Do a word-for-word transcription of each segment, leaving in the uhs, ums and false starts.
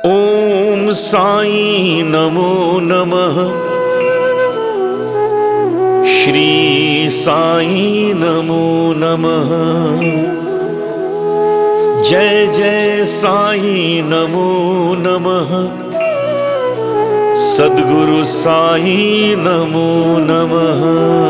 ओम साई नमो नमः। श्री साई नमो नमः। जय जय साई नमो नमः। सद्गुरु साई नमो नमः।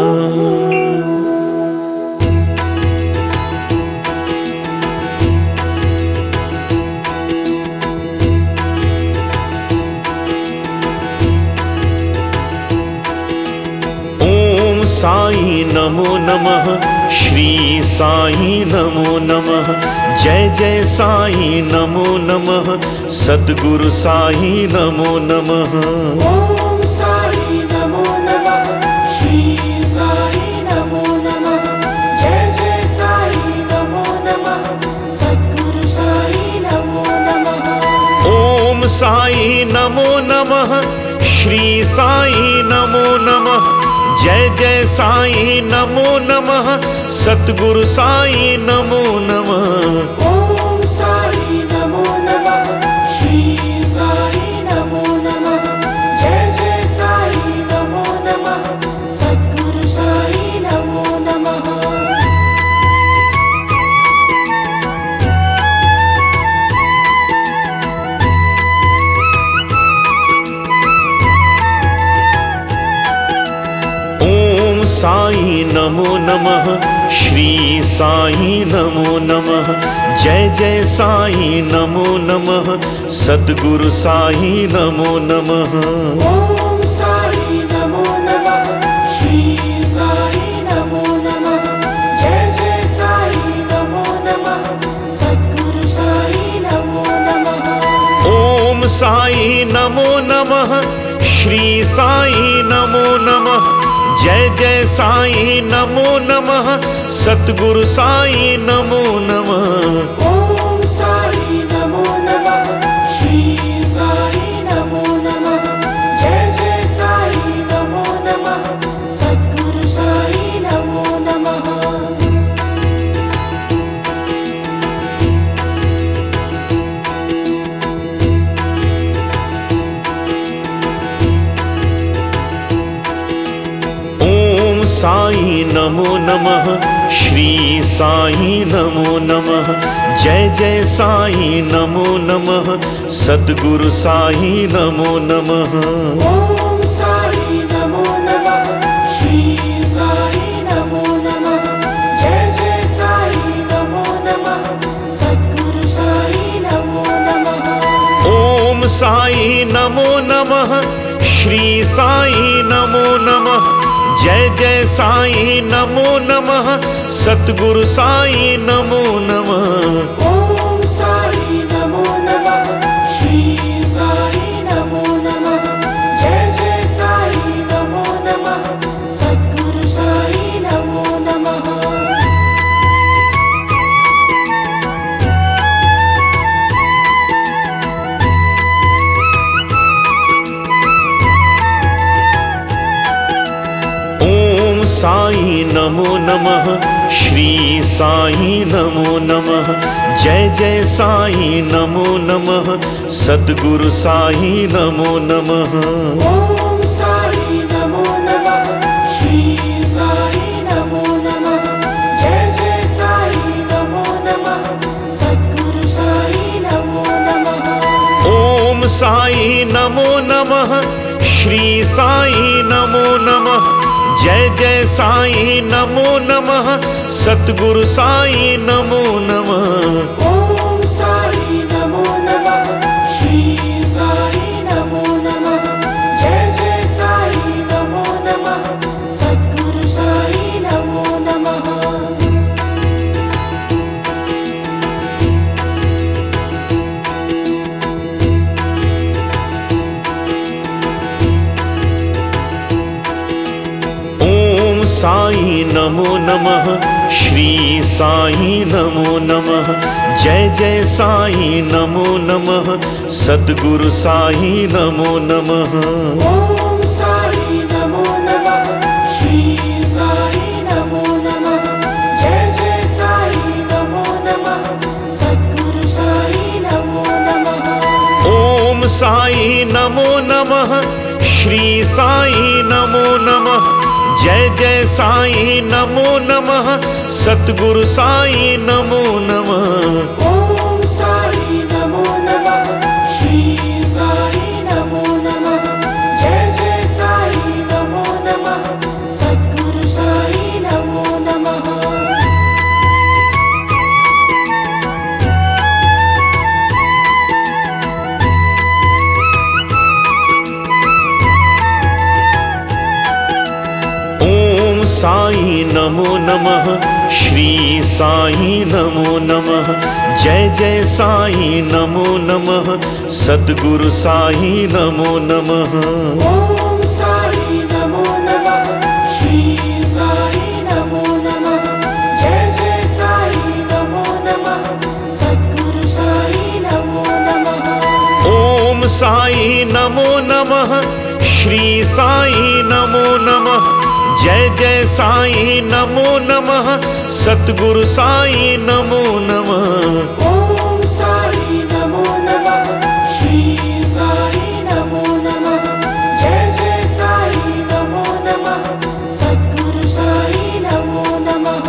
साई नमो नमः। श्री साई नमो नमः। जय जय साई नमो नमः। सद्गुरु साई नमो नमः। ओम साई नमो नमः। श्री साई नमो नमः। जय जय साई नमो नमः। सद्गुरु साई नमो नमः। ओम साई नमो नमः। श्री साई नमो नमः। जय जय साई नमो नमः। सतगुरु साई नमो नमः। ओम साई नमो नमः। श्री साई नमो नमः। जय जय साई नमो नमः। सद्गुरु साई नमो नमः। साई नमो नमः। श्री साई नमो नमः। जय जय साई नमो नमः। सद्गुरु साई नमो नमः। ओम साई नमो नमः। श्री साई नमो नमः। जय जय साई नमो नमः। सद्गुरु साई नमो नमः। ओम साई नमो नमः। श्री साई नमो नमः। जय जय साई नमो नमः। सतगुरु साई नमो नमः। ओम साई नमो नमः। श्री साई नमो नमः। जय जय साई नमो नमः। सद्गुरु साई नमो नमः। साई नमो नमः। श्री साई नमो नमः। जय जय साई नमो नमः। सद्गुरु साई नमो नमः। ओम साई नमो नमः। श्री साई नमो नमः। जय जय साई नमो नमः। सद्गुरु साई नमो नमः। ओम साई नमो नमः। श्री साई नमो नमः। जय जय साई नमो नमः। सतगुरु साई नमो नमः। ओम साई नमो नमः। श्री साई नमो नमः। जय जय साई नमो नमः। सद्गुरु साई नमो नमः। साई नमो नमः। श्री साई नमो नमः। जय जय साई नमो नमः। सद्गुरु साई नमो नमः। ओम साई नमो नमः। श्री साई नमो नमः। जय जय साई नमो नमः। सद्गुरु साई नमो नमः। ओम साई नमो नमः। श्री साई नमो नमः। जय जय साई नमो नमः। सतगुरु साई नमो नमः। ओम साई नमो नमः। श्री साई नमो नमः। जय जय साई नमो नमः। सद्गुरु साई नमो नमः। साई नमो नमः। श्री साई नमो नमः। जय जय साई नमो नमः। सद्गुरु साई नमो नमः। ओम साई नमो नमः। श्री साई नमो नमः। जय जय साई नमो नमः। सद्गुरु साई नमो नमः। ओम साई नमो नमः, श्री साई नमो नमः, जय जय साई नमो नमः, सतगुरु साई नमो नमः। ओम साई नमो नमः, श्री साई नमो नमः, जय जय साई नमो नमः, सद्गुरु साई नमो नमः। ओम साई नमो नमः, श्री साई नमो नमः, जय जय साई नमो नमः, सद्गुरु साई नमो नमः। ओम साई नमो नमः, श्री साई नमो नमः, जय जय साई नमो नमः, सद्गुरु साई नमो नमः। ओम साई नमो नमः, श्री साई नमो नमः, जय जय साई नमो नमः, सतगुरु साई नमो नमः। ओम साई नमो नमः, श्री साई नमो नमः, जय जय साई नमो नमः, सद्गुरु साई नमो नमः।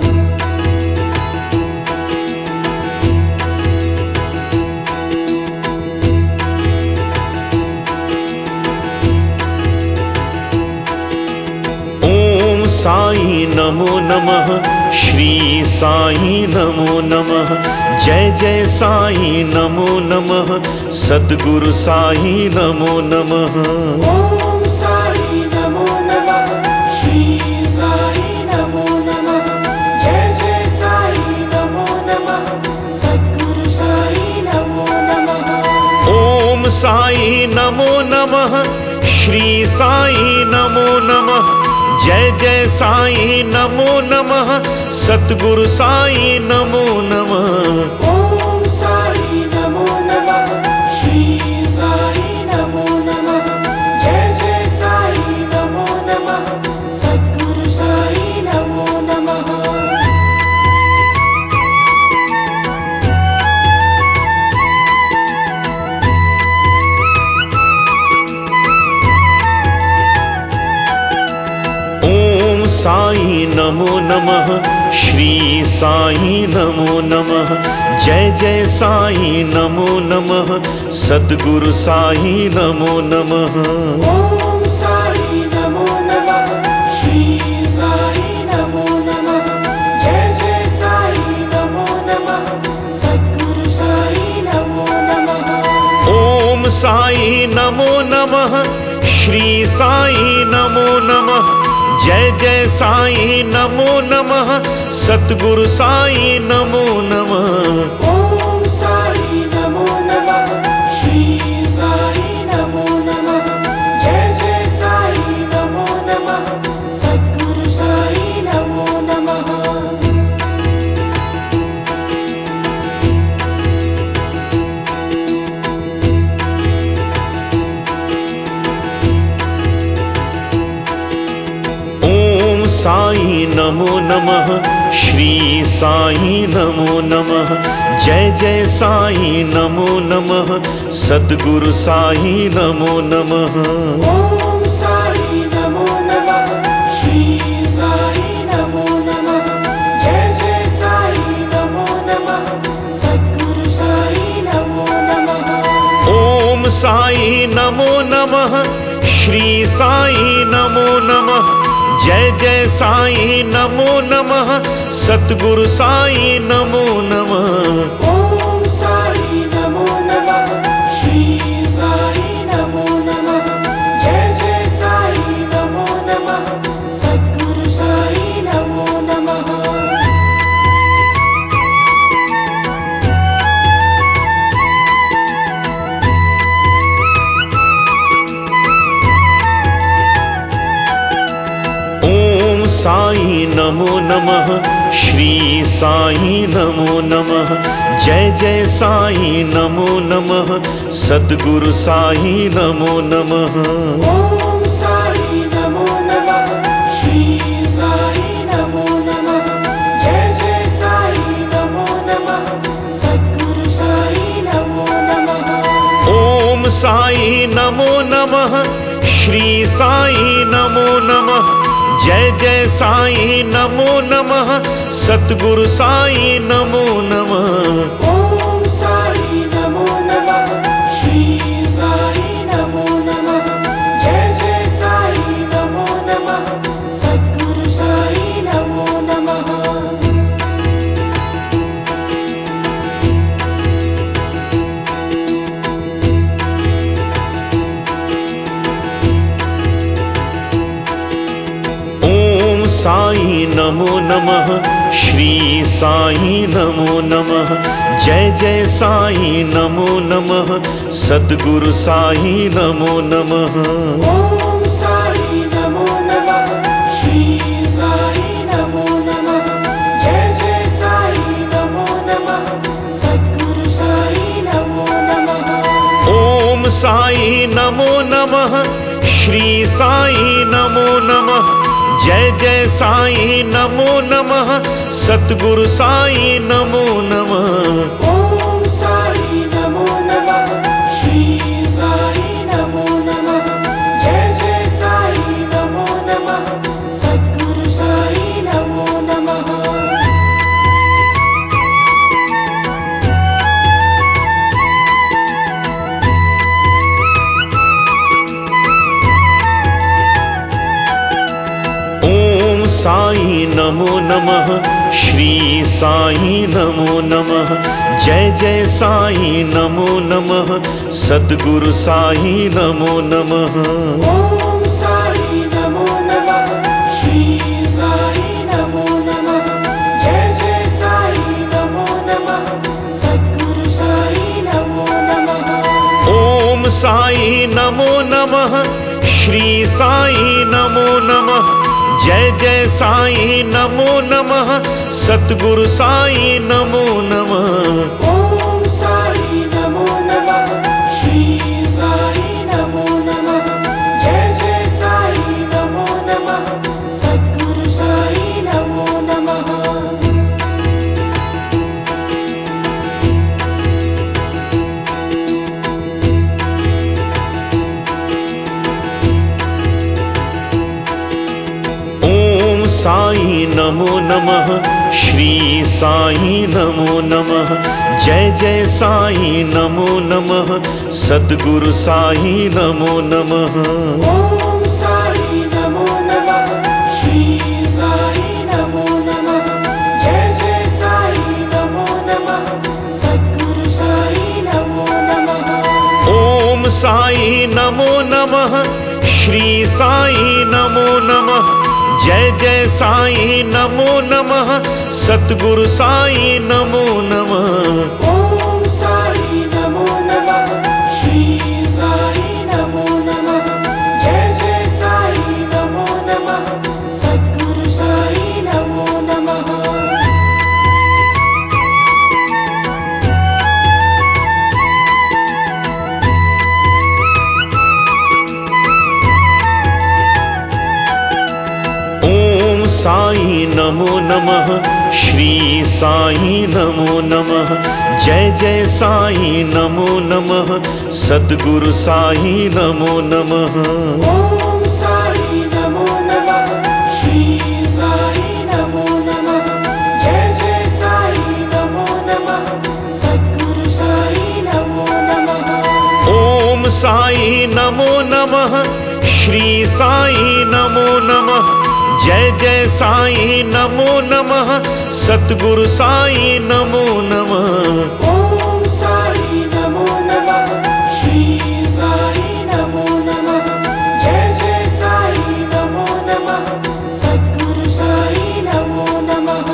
ओम साई नमो नमः, श्री साई नमो नमः, जय जय साई नमो नमः, सद्गुरु साई नमो नमः। ओम साई नमो नमः, श्री साई नमो नमः, जय जय साई नमो नमः, सद्गुरु साई नमो नमः। ओम साई नमो नमः, श्री साई नमो नमः, जय जय साई नमो नमः, सतगुरु साई नमो नमः। ओम साई नमो नमः, श्री साई नमो नमः, जय जय साई नमो नमः, सद्गुरु साई नमो नमः। ओम साई नमो नमः, श्री साई नमो नमः, जय जय साई नमो नमः, सद्गुरु साई नमो नमः। ओम साई नमो नमः, श्री साई नमो नमः, जय जय साई नमो नमः, सद्गुरु साई नमो नमः। ओम साई नमो नमः, श्री साई नमो नमः, जय जय साई नमो नमः, सतगुरु साई नमो नमः। ओम साई नमो नमः, श्री साई नमो नमः, जय जय साई नमो नमः, सद्गुरु साई नमो नमः। ओम साई नमो नमः, श्री साई नमो नमः, जय जय साई नमो नमः, सद्गुरु साई नमो नमः। ओम साई नमो नमः, श्री साई नमो नमः, जय जय साई नमो नमः, सद्गुरु साई नमो नमः। ओम साई नमो नमः, श्री साई नमो नमः, जय जय साई नमो नमः, सतगुरु साई नमो नमः। ओम साई नमो नमः, श्री साई नमो नमः, जय जय साई नमो नमः, सद्गुरु साई नमो नमः। ओम साई नमो नमः, श्री साई नमो नमः, जय जय साई नमो नमः, सद्गुरु साई नमो नमः। ओम साई नमो नमः, श्री साई नमो नमः, जय जय साई नमो नमः, सद्गुरु साई नमो नमः। ओम ओम साई नमो नमः, श्री साई नमो नमः, जय जय साई नमो नमः, सतगुरु साई नमो नमः। ओम साई नमो नमः, श्री साई नमो नमः, जय जय साई नमो नमः, सद्गुरु साई नमो नमः। ओम साई नमो नमः, श्री साई नमो नमः, जय जय साई नमो नमः, सद्गुरु साई नमो नमः। ओम साई नमो नमः, श्री साई नमो नमः, जय जय साई नमो नमः, सद्गुरु साई नमो नमः। ओम साई नमो नमः, श्री साई नमो नमः, जय जय साई नमो नमः, सतगुरु साई नमो नमः। ओम साई नमो नमः, श्री साई नमो नमः, जय जय साई नमो नमः, सद्गुरु साई नमो नमः। ओम साई नमो नमः, श्री साई नमो नमः, जय जय साई नमो नमः, सद्गुरु साई नमो नमः। ओम साई नमो नमः, श्री साई नमो नमः, जय जय साई नमो नमः, सद्गुरु साई नमो नमः। ओम साई नमो नमः, श्री साई नमो नमः, जय जय साई नमो नमः, सतगुरु साई नमो नमः। ओम साई नमो नमः, श्री साई नमो नमः, जय जय साई नमो नमः, सद्गुरु साई नमो नमः। ओम साई नमो नमः, श्री साई नमो नमः, जय जय साई नमो नमः, सद्गुरु साई नमो नमः। ओम साई नमो नमः, श्री साई नमो नमः, जय जय साई नमो नमः, सद्गुरु साई नमो नमः। ओम साई नमो नमः, श्री साई नमो नमः, जय जय साई नमो नमः, सतगुरु साई नमो नमः। ओम साई नमो नमः, श्री साई नमो नमः, जय जय साई नमो नमः, सद्गुरु साई नमो नमः। ओम साई नमो नमः, श्री साई नमो नमः, जय जय साई नमो नमः, सद्गुरु साई नमो नमः। ओम साई नमो नमः, श्री साई नमो नमः, जय जय साई नमो नमः, सद्गुरु साई नमो नमः। ओम साई नमो नमः, श्री साई नमो नमः, जय जय साई नमो नमः, सतगुरु साई नमो नमः। ओम साई नमो नमः, श्री साई नमो नमः, जय जय साई नमो नमः, सद्गुरु साई नमो नमः।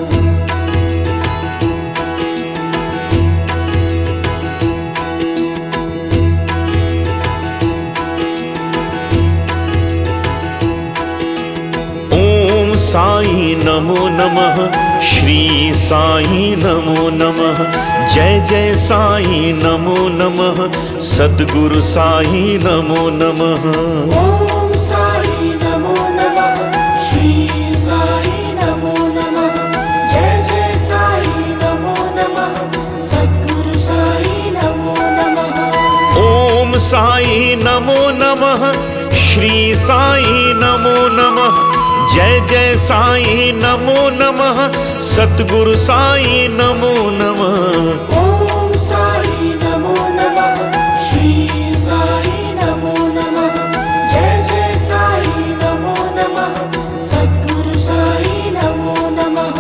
ओम साई नमो नमः, श्री साई नमो नमः, जय जय साई नमो नमः, सद्गुरु साई नमो नमः। ओम साई नमो नमः, श्री साई नमो नमः, जय जय साई नमो नमः, सद्गुरु साई नमो नमः। ओम ओम साई नमो नमः, श्री साई नमो नमः, जय जय साई नमो नमः, सतगुरु साई नमो नमः। ओम साई नमो नमः, श्री साई नमो नमः, जय जय साई नमो नमः, सद्गुरु साई नमो नमः।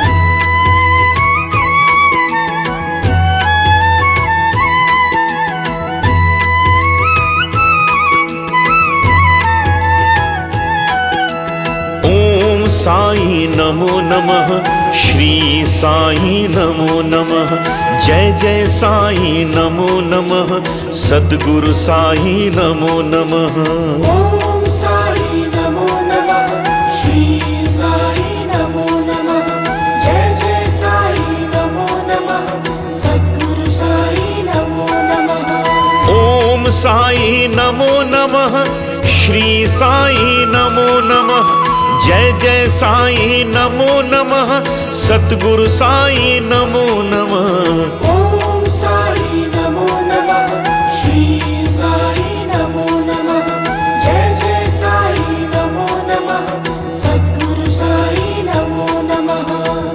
ओम साई नमो नमः, श्री साई नमो नमः, जय जय साई नमो नमः, सद्गुरु साई नमो नमः। ओम साई नमो नमः, श्री साई नमो नमः, जय जय साई नमो नमः, सद्गुरु साई नमो नमः। ओम साई नमो नमः, श्री साई नमो नमः, जय जय साई नमो नमः, सतगुरु साई नमो नमः। ओम साई नमो नमः, श्री साई नमो नमः, जय जय साई नमो नमः, सद्गुरु साई नमो नमः।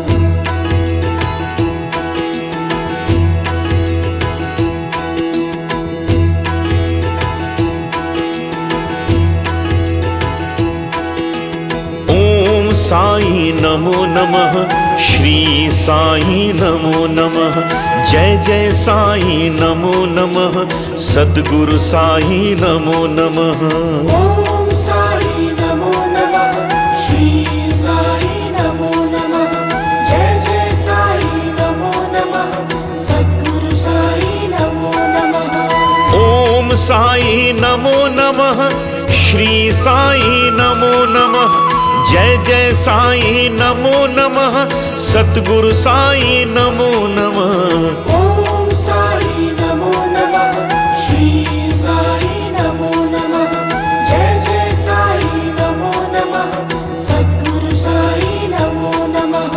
ओम साई नमो नमः, श्री साई नमो नमः, जय जय साई नमो नमः, सद्गुरु साई नमो नमः। ओम साई नमो नमः, श्री साई नमो नमः, जय जय साई नमो नमः, सद्गुरु साई नमो नमः। ओम साई नमो नमः, श्री साई नमो नमः, जय जय साई नमो नमः, सतगुरु साई नमो नमः। ओम साई नमो नमः, श्री साई नमो नमः, जय जय साई नमो नमः, सद्गुरु साई नमो नमः।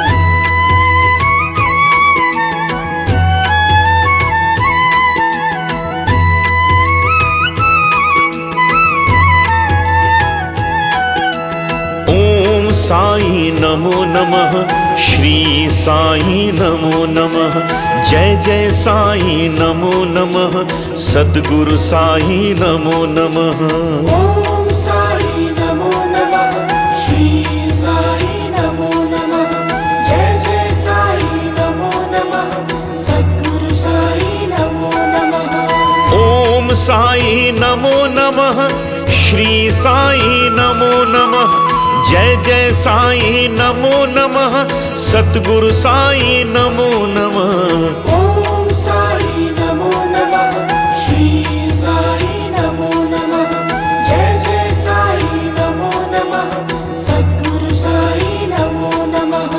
ओम साई नमो नमः, श्री साई नमो नमः, जय जय साई नमो नमः, सद्गुरु साई नमो नमः। ओम साई नमो नमः, श्री साई नमो नमः, जय जय साई नमो नमः, सद्गुरु साई नमो नमः। ओम साई नमो नमः, श्री साई नमो नमः, जय जय साई नमो नमः, सतगुरु साई नमो नमः। ओम साई नमो नमः, श्री साई नमो नमः, जय जय साई नमो नमः, सद्गुरु साई नमो नमः।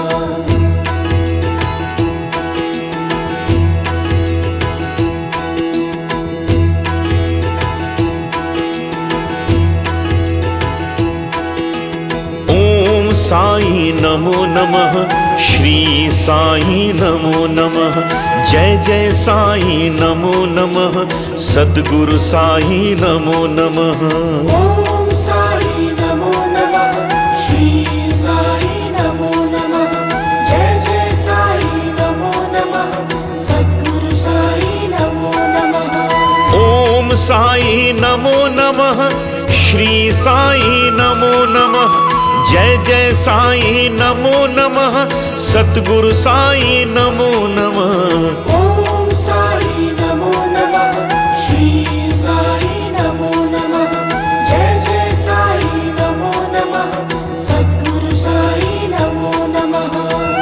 ओम साई नमो नमः, श्री साई नमो नमः, जय जय साई नमो नमः, सद्गुरु साई नमो नमः। ओम साई नमो नमः, श्री साई नमो नमः, जय जय साई नमो नमः, सद्गुरु साई नमो नमः। ओम साई नमो नमः, श्री साई नमो नमः, जय जय साई नमो नमः, सतगुरु साई नमो नमः। ओम साई नमो नमः, श्री साई नमो नमः, जय जय साई नमो नमः, सद्गुरु साई नमो नमः।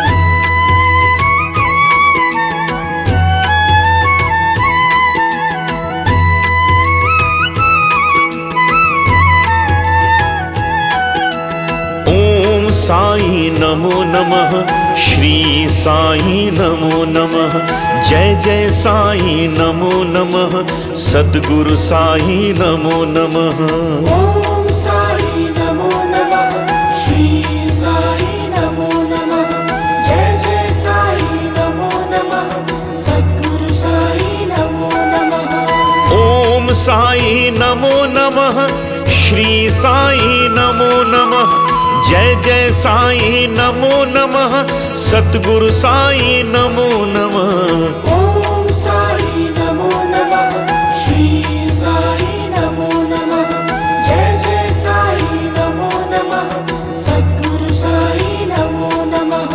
ओम साई नमो नमः, श्री साई नमो नमः, जय जय साई नमो नमः, सद्गुरु साई नमो नमः। ओम साई नमो नमः, श्री साई नमो नमः, जय जय साई नमो नमः, सद्गुरु साई नमो नमः। ओम ओम साई नमो नमः, श्री साई नमो नमः, जय जय साई नमो नमः, सतगुरु साई नमो नमः। ओम साई नमो नमः, श्री साई नमो नमः, जय जय साई नमो नमः, सद्गुरु साई नमो नमः।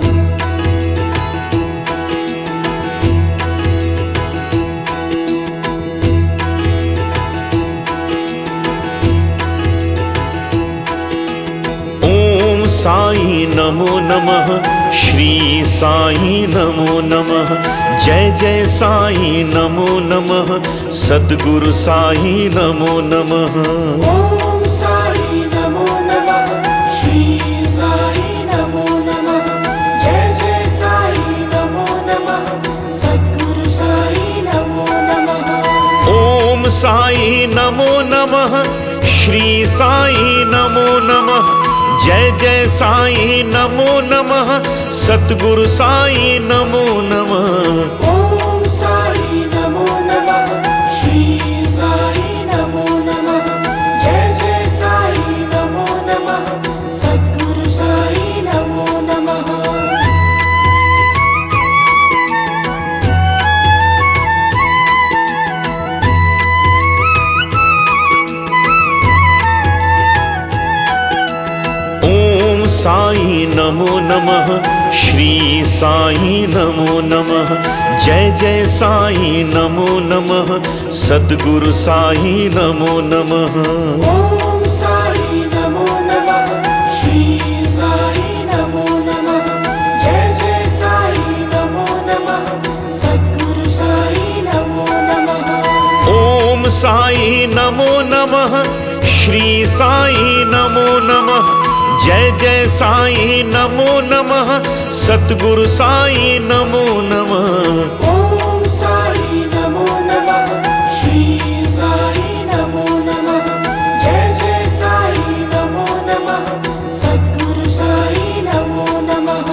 ओम साई नमो नमः, श्री साई नमो नमः, जय जय साई नमो नमः, सद्गुरु साई नमो नमः। ओम साई नमो नमः, श्री साई नमो नमः, जय जय साई नमो नमः, सद्गुरु साई नमो नमः। ओम साई नमो नमः, श्री साई नमो नमः, जय जय साई नमो नमः, सतगुरु साई नमो नमः। ओम साई नमो नमः, श्री साई नमो नमः, जय जय साई नमो नमः, सद्गुरु साई नमो नमः। ओम साई नमो नमः, श्री साई नमो नमः, जय जय साई नमो नमः, सद्गुरु साई नमो नमः। ओम साई नमो नमः, श्री साई नमो नमः, जय जय साई नमो नमः, सद्गुरु साई नमो नमः। ओम साई नमो नमः, श्री साई नमो नमः, जय जय साई नमो नमः, सतगुरु साई नमो नमः। ओम साई नमो नमः, श्री साई नमो नमः, जय जय साई नमो नमः, सद्गुरु साई नमो नमः।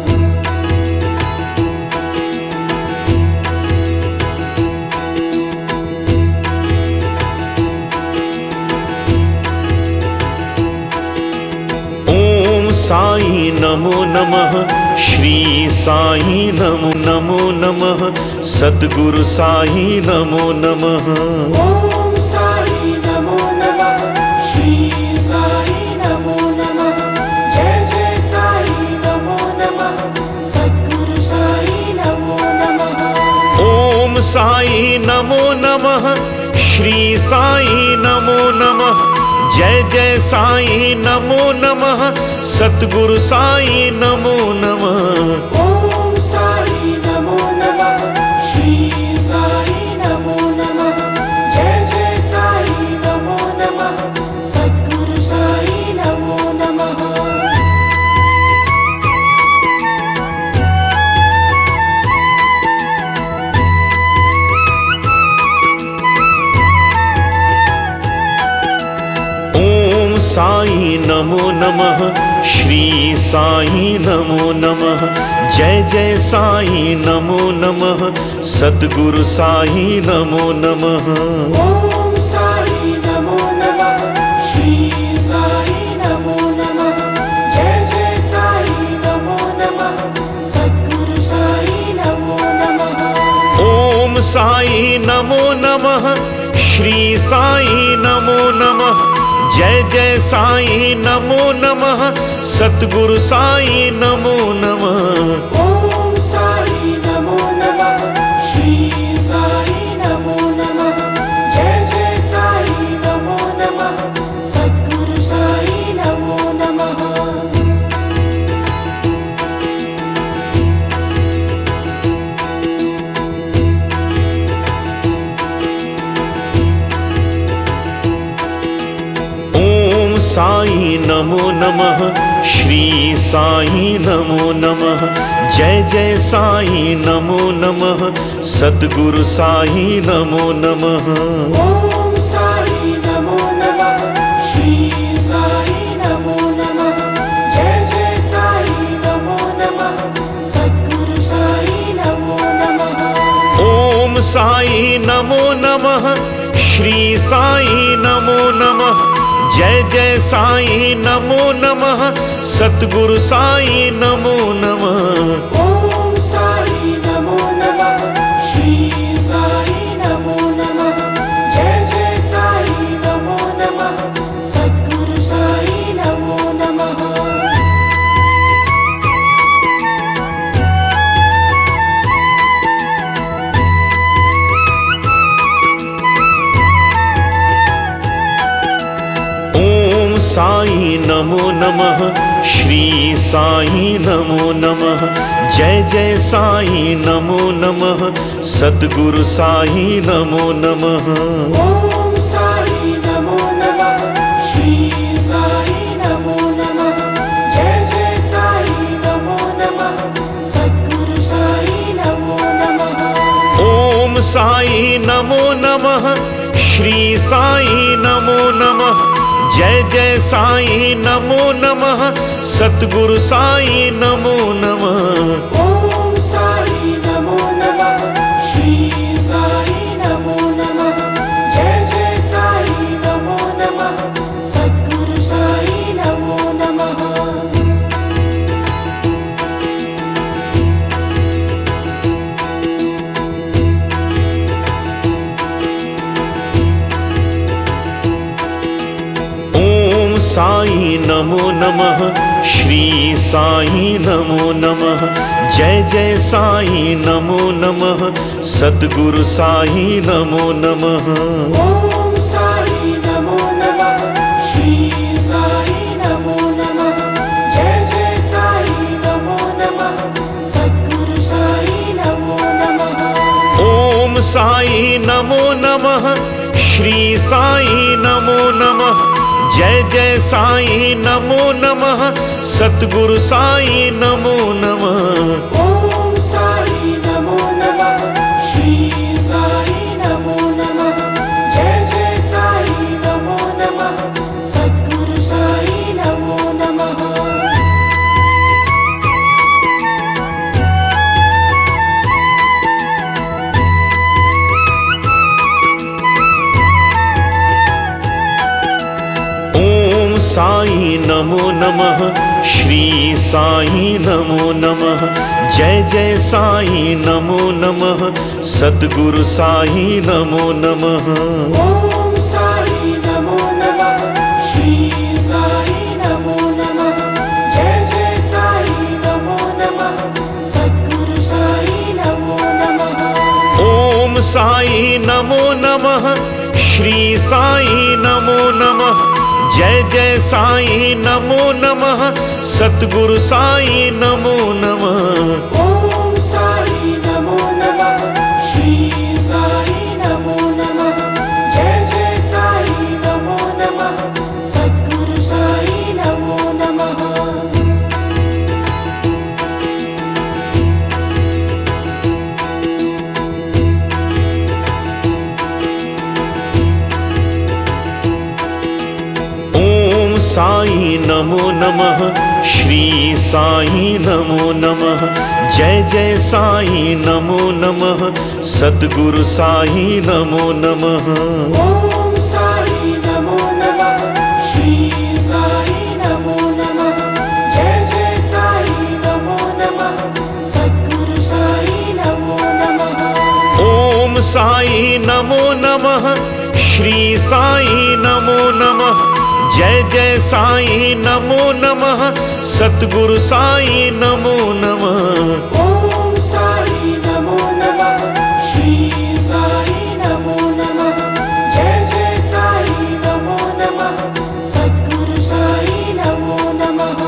साई नमो नमः, श्री साई नमो नमो नमः, सद्गुरु साई नमो नमः। ओम साई नमो नमः, श्री साई नमो नमः, जय जय साई नमो नमः, सद्गुरु साई नमो नमः। ओम साई नमो नमः, श्री साई नमो नमः, जय जय साई नमो नमः, सतगुरु साई नमो नमः। ओम साई नमो नमः, श्री साई नमो नमः, जय जय साई नमो नमः, सद्गुरु साई नमो नमः। ओम साई नमो नमः, श्री साई नमो नमः, जय जय साई नमो नमः, सद्गुरु साई नमो नमः। ओम साई नमो नमः, श्री साई नमो नमः, जय जय साई नमो नमः, सद्गुरु साई नमो नमः। ओम साई नमो नमः, श्री साई नमो नमः, जय जय साई नमो नमः, सतगुरु साई नमो नमः। ओम साई नमो नमः, श्री साई नमो नमः, जय जय साई नमो नमः, सद्गुरु साई नमो नमः। ओम साई नमो नमः, श्री साई नमो नमः, जय जय साई नमो नमः, सद्गुरु साई नमो नमः। ओम साई नमो नमः, श्री साई नमो नमः, जय जय साई नमो नमः, सद्गुरु साई नमो नमः। ओम साई नमो नमः, श्री साई नमो नमः। जय जय साई नमो नमः। सतगुरु साई नमो नमः। ओम साई नमो नमः। श्री साई नमो नमः। जय जय साई नमो नमः। सद्गुरु साई नमो नमः। ओम साई नमो नमः। श्री साई नमो नमः। जय जय साई नमो नमः। सतगुरु साई नमो नमः। ओम साई नमो नमः। श्री साई नमो नमः। जय जय साई नमो नमः। सद्गुरु साई नमो नमः। ओम साई नमो नमः। श्री साई नमो नमः। जय जय साई नमो नमः। सतगुरु साई नमो नमः। ओम साई नमो नमः। श्री साई नमो नमः। जय जय साई नमो नमः। सद्गुरु साई नमो नमः। ओम साई नमो नमः। श्री साई नमो नमः। जय जय साई नमो नमः। सतगुरु साई नमो नमः। ओम साई नमो नमः। श्री साई नमो नमः। जय जय साई नमो नमः। सद्गुरु साई नमो नमः। ओम साई नमो नमः। श्री साई नमो नमः। जय जय साई नमो नमः। सतगुरु साई नमो नमः। ओम साई नमो नमः। श्री साई नमो नमः। जय जय साई नमो नमः। सद्गुरु साई नमो नमः। ओम साई नमो नमः। श्री साई नमो नमः। जय जय साई नमो नमः। सतगुरु साई नमो नमः। ओम साई नमो नमः। श्री साई नमो नमः। जय जय साई नमो नमः। सद्गुरु साई नमो नमः। ओम साई नमो नमः। श्री साई नमो नमः। जय जय साई नमो नमः। सतगुरु साई नमो नमः। ओम साई नमो नमः। श्री साई नमो नमः। जय जय साई नमो नमः। सद्गुरु साई नमो नमः। ओम साई नमो नमः। श्री साई नमो नमः। जय जय साई नमो नमः। सतगुरु साई नमो नमः। ओम साई नमो नमः। श्री साई नमो नमः। जय जय साई नमो नमः। सद्गुरु साई नमो नमः। ओम साई नमो नमः। श्री साई नमो नमः। जय जय साई नमो नमः। सतगुरु साई नमो नमः। ओम साई नमो नमः। श्री साई नमो नमः। जय जय साई नमो नमः। सद्गुरु साई नमो नमः।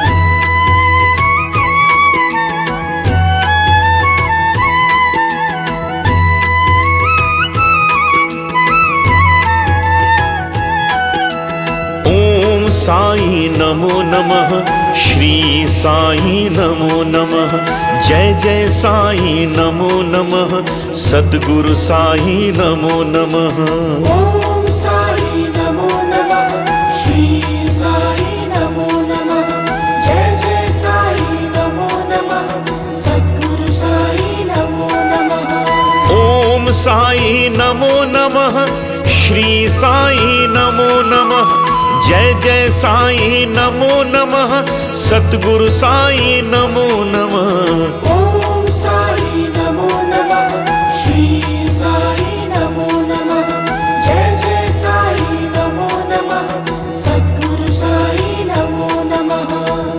ओम साई नमो नमः। श्री साई नमो नमः। जय जय साई नमो नमः। सतगुरु साई नमो नमः। ओम साई नमो नमः। श्री साई नमो नमः। जय जय साई नमो नमः। सद्गुरु साई नमो नमः। ओम साई नमो नमः। श्री साई नमो नमः। जय जय साई नमो नमः। सतगुरु साई नमो नमः। ओम साई नमो नमः। श्री साई नमो नमः। जय जय साई नमो नमः। सद्गुरु साई नमो नमः।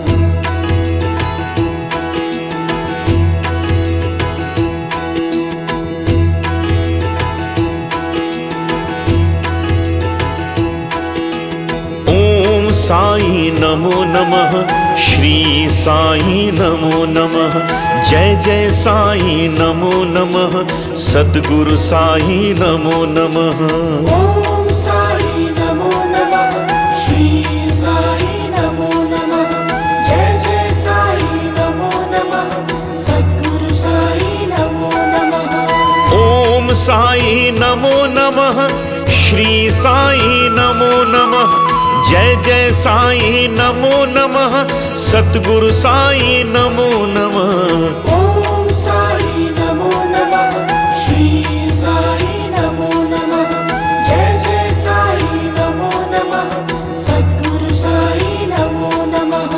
ओम साई नमो नमः। श्री साई नमो नमः। जय जय साई नमो नमः। सतगुरु साई नमो नमः। ओम साई नमो नमः। श्री साई नमो नमः। जय जय साई नमो नमः। सद्गुरु साई नमो नमः। ओम साई नमो नमः। श्री साई नमो नमः। जय जय साई नमो नमः। सतगुरु साई नमो नमः। ओम साई नमो नमः। श्री साई नमो नमः। जय जय साई नमो नमः। सद्गुरु साई नमो नमः।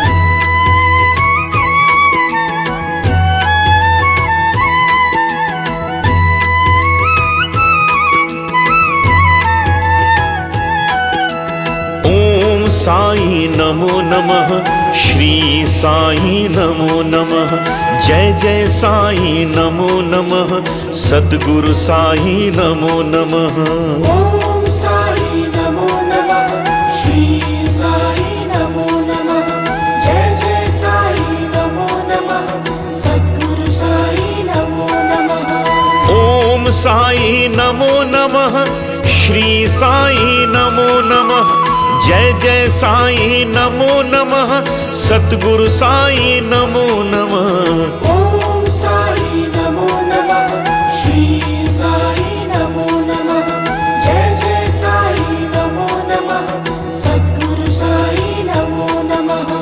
ओम साई नमो नमः। श्री साई नमो नमः। जय जय साई नमो नमः। सतगुरु साई नमो नमः। ओम साई नमो नमः। श्री साई नमो नमः। जय जय साई नमो नमः। सद्गुरु साई नमो नमः। ओम साई नमो नमः। श्री साई नमो नमः। जय जय साई नमो नमः। सतगुरु साई नमो नमः। ओम साई नमो नमः। श्री साई नमो नमः। जय जय साई नमो नमः। सद्गुरु साई नमो नमः।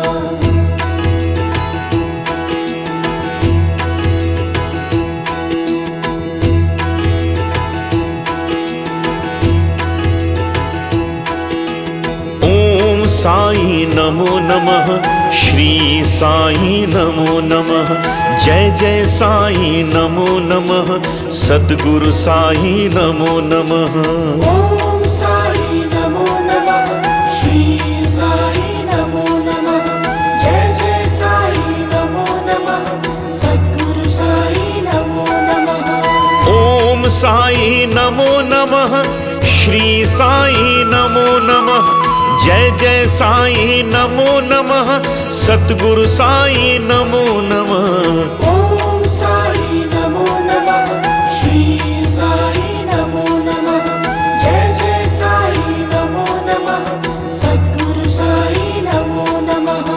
ओम साई नमो नमः। श्री साई नमो नमः। जय जय साई नमो नमः। सतगुरु साई नमो नमः। ओम साई नमो नमः। श्री साई नमो नमः। जय जय साई नमो नमः। सद्गुरु साई नमो नमः। ओम साई नमो नमः। श्री साई नमो नमः। जय जय साई नमो नमः। सतगुरु साई नमो नमः। ओम साई नमो नमः। श्री साई नमो नमः। जय जय साई नमो नमः। सद्गुरु साई नमो नमः।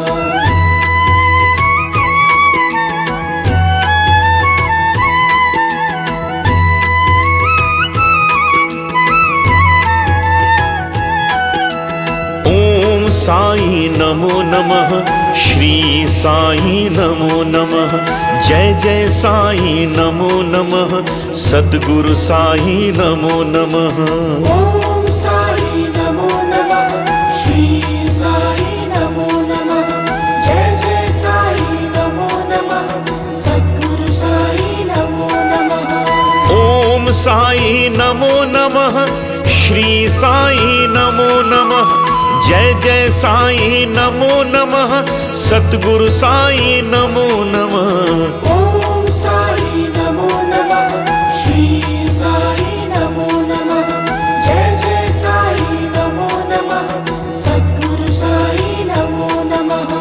ओम साई नमो नमः। श्री साई नमो नमः। जय जय साई नमो नमः। सतगुरु साई नमो नमः। ओम साई नमो नमः। श्री साई नमो नमः। जय जय साई नमो नमः। सद्गुरु साई नमो नमः। ओम साई नमो नमः। श्री साई नमो नमः। जय जय साई नमो नमः। सतगुरु साई नमो नमः। ओम साई नमो नमः। श्री साई नमो नमः। जय जय साई नमो नमः। सद्गुरु साई नमो नमः।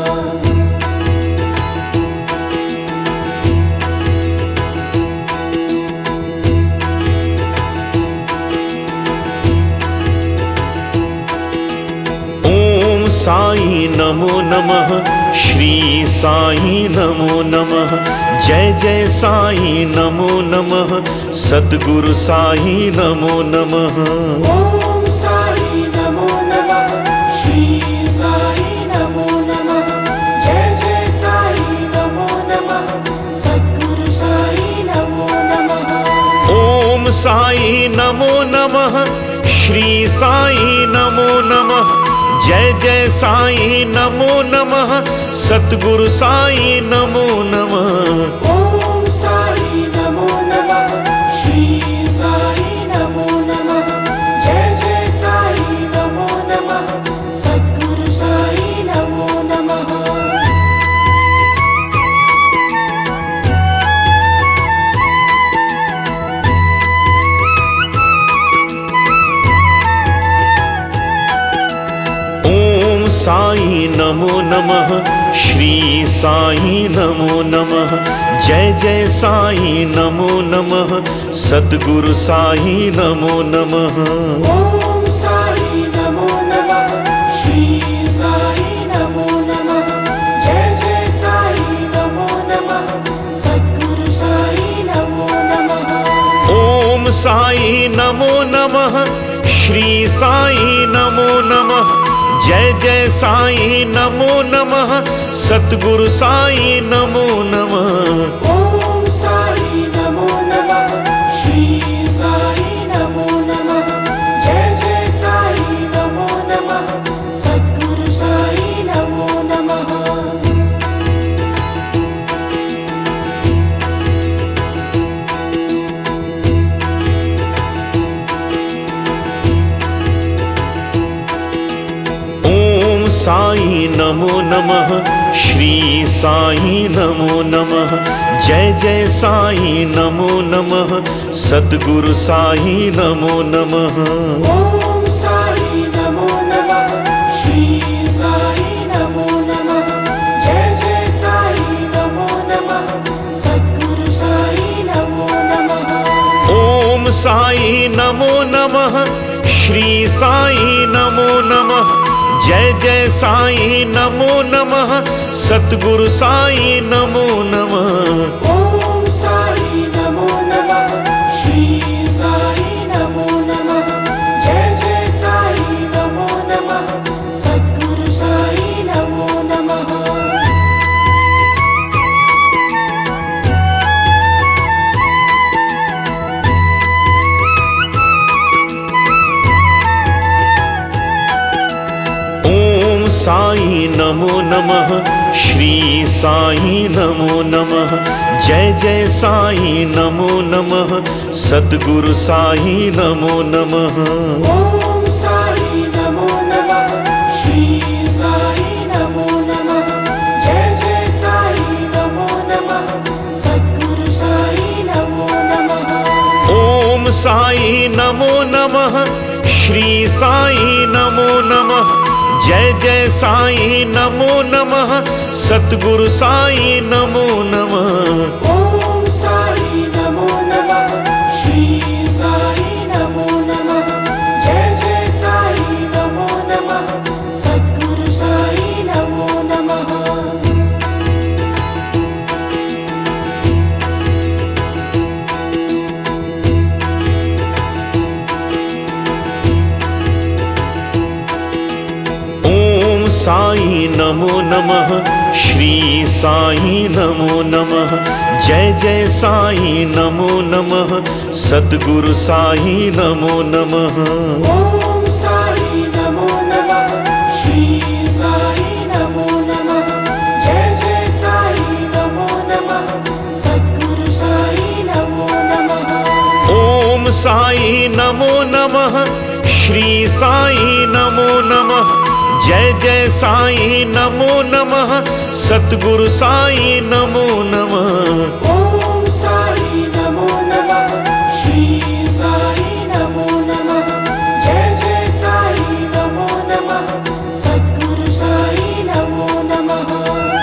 ओम साई नमो नमः। श्री साई नमो नमः। जय जय साई नमो नमः। सतगुरु साई नमो नमः। ओम साई नमो नमः। श्री साई नमो नमः। जय जय साई नमो नमः। सद्गुरु साई नमो नमः। ओम साई नमो नमः। श्री साई नमो नमः। जय जय साई नमो नमः। सतगुरु साई नमो नमः। ओम साई नमो नमः। श्री साई नमो नमः। जय जय साई नमो नमः। सद्गुरु साई नमो नमः। ओम साई नमो नमः। श्री साई नमो नमः। जय जय साई नमो नमः। सतगुरु साई नमो नमः। ओम साई नमो नमः। श्री साई नमो नमः। जय जय साई नमो नमः। सद्गुरु साई नमो नमः। ओम साई नमो नमः। श्री साई नमो नमः। जय जय साई नमो नमः। सतगुरु साई नमो नमः। ओम साई नमो नमः। श्री साई नमो नमः। जय जय साई नमो नमः। सद्गुरु साई नमो नमः। ओम साई नमो नमः। श्री साई नमो नमः। जय जय साई नमो नमः। सतगुरु साई नमो नमः। ओम साई नमो नमः। श्री साई नमो नमः। जय जय साई नमो नमः। सद्गुरु साई नमो नमः। ओम साई नमो नमः। श्री साई नमो नमः। जय जय साई नमो नमः। सतगुरु साई नमो नमः। ओम साई नमो नमः। श्री साई नमो नमः। जय जय साई नमो नमः। सद्गुरु साई नमो नमः। ओम साई नमो नमः। श्री साई नमो नमः। जय जय साई नमो नमः। सतगुरु साई नमो नमः। ओम साई नमो नमः। श्री साई नमो नमः। जय जय साई नमो नमः। सद्गुरु साई नमो नमः। ओम साई नमो नमः। श्री साई नमो नमः। जय जय साई नमो नमः। सतगुरु साई नमो नमः। ओम साई नमो नमः। श्री साई नमो नमः। जय जय साई नमो नमः। सद्गुरु साई नमो नमः। ओम साई नमो नमः। श्री साई नमो नमः। जय जय साई नमो नमः। सतगुरु साई नमो नमः। ओम साई नमो नमः। श्री साई नमो नमः। जय जय साई नमो नमः। सद्गुरु साई नमो नमः। ओम साई नमो नमः। श्री साई नमो नमः। जय जय साई नमो नमः। सतगुरु साई नमो नमः। ओम साई नमो नमः। श्री साई नमो नमः। जय जय साई नमो नमः। सद्गुरु साई नमो नमः।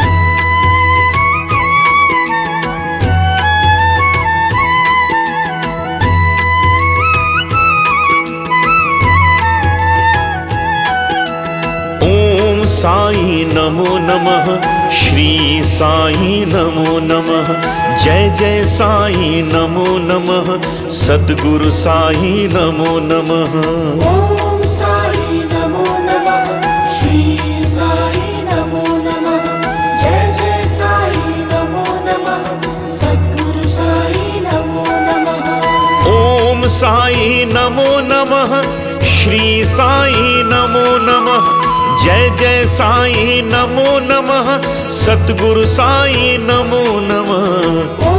ओम साई नमो नमः। श्री साई नमो नमः। जय जय साई नमो नमः। सतगुरु साई नमो नमः। ओम साई नमो नमः। श्री साई नमो नमः। जय जय साई नमो नमः। सद्गुरु साई नमो नमः। ओम साई नमो नमः। श्री साई नमो नमः। जय जय साई नमो नमः। सतगुरु साई नमो नमः।